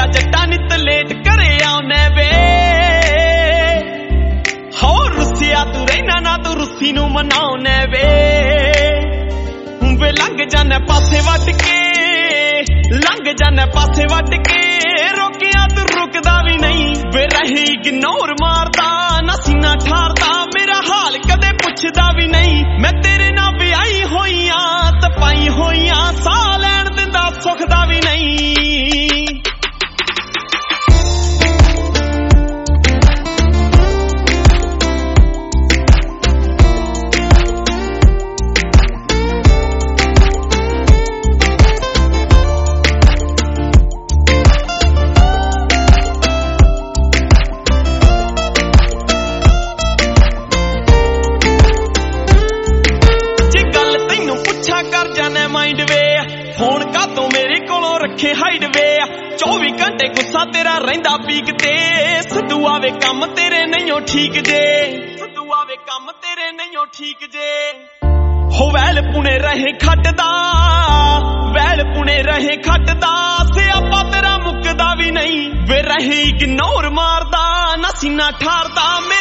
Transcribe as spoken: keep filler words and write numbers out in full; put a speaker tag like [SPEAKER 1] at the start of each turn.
[SPEAKER 1] जट्टा नित लेट करे आउने वे हो रुसिया तू रहना ना तू रुसी नू मनाउने वे वे लंघ जाने पासे वट के लंघ जाने पासे वट के रोकिया तू रुकदा भी नहीं वे रही इग्नोर मारदा ना सीना ठारदा मेरा हाल कदे पुछदा भी नहीं मैं तेरे नाल विआही होईयां तपाई होईयां साह लैण दिंदा सुखदा भी नहीं कर जाने माइंड वे फोन का तो मेरे कोलों रखे हाइड वे चौबी घंटे गुस्सा तेरा रहिंदा पीक ते सदुआ वे कम तेरे नहीं ठीक जे सदुआ वे कम तेरे नहीं ठीक जे हो वैल पुणे रहे खटदा वैल पुणे रहे खटदा सियापा तेरा मुकदा भी नहीं वे रहे इग्नोर मारदा ना सीना ठारदा